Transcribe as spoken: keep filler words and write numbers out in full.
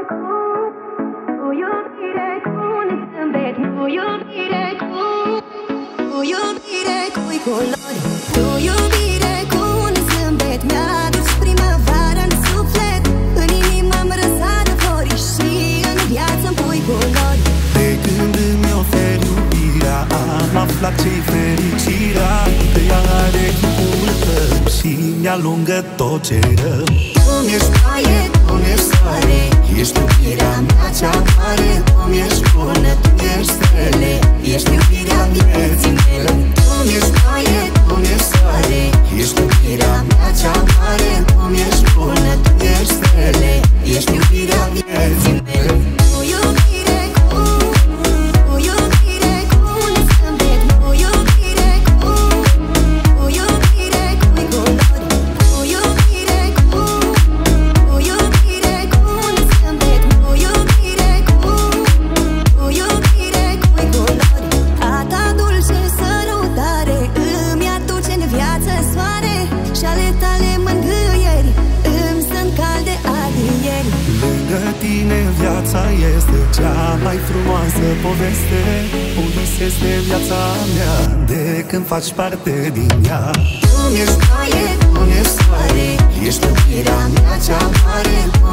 cu iubire, cu un zâmbet, cu iubire, cu Cu iubire, cu-i culori, cu iubire, cu un zâmbet. Mi-aduci primăvară în suflet, în inimă-mi răsară florii și în viață-mi pui culori. De când îmi oferi iubirea, am aflat ce-i fericirea. Că ea are chipul tău și mi-alungă tot ce rău. Tu mi-ești paie, tu mi-ești soare, ești iubirea mea cea mare. Tu mi-ești bună, tu mi-ești stele, ești iubirea vieții mele. Tu mi-ești paie, tu mi-ești soare, ești iubirea mea cea mare. Tu mi-ești bună, tu mi-ești stele, ești iubirea vieții mele. Cu iubire, cu Cu iubire, cu un zâmbet, cu iubire, cu Cu iubire, cu-i culori, cu iubire, cu Cu iubire, cu un zâmbet, cu iubire, cu Cu iubire, cu-i culori. A ta dulce sărutare îmi aduce în viață soare și ale tale mângâieri îmi sunt calde adieri. Lângă tine viața este cea mai frumoasă poveste. Un vis este viața mea de când faci parte din ea. Tu mi-ești paie, tu mi-ești soare, ești iubirea mea cea mare. Tu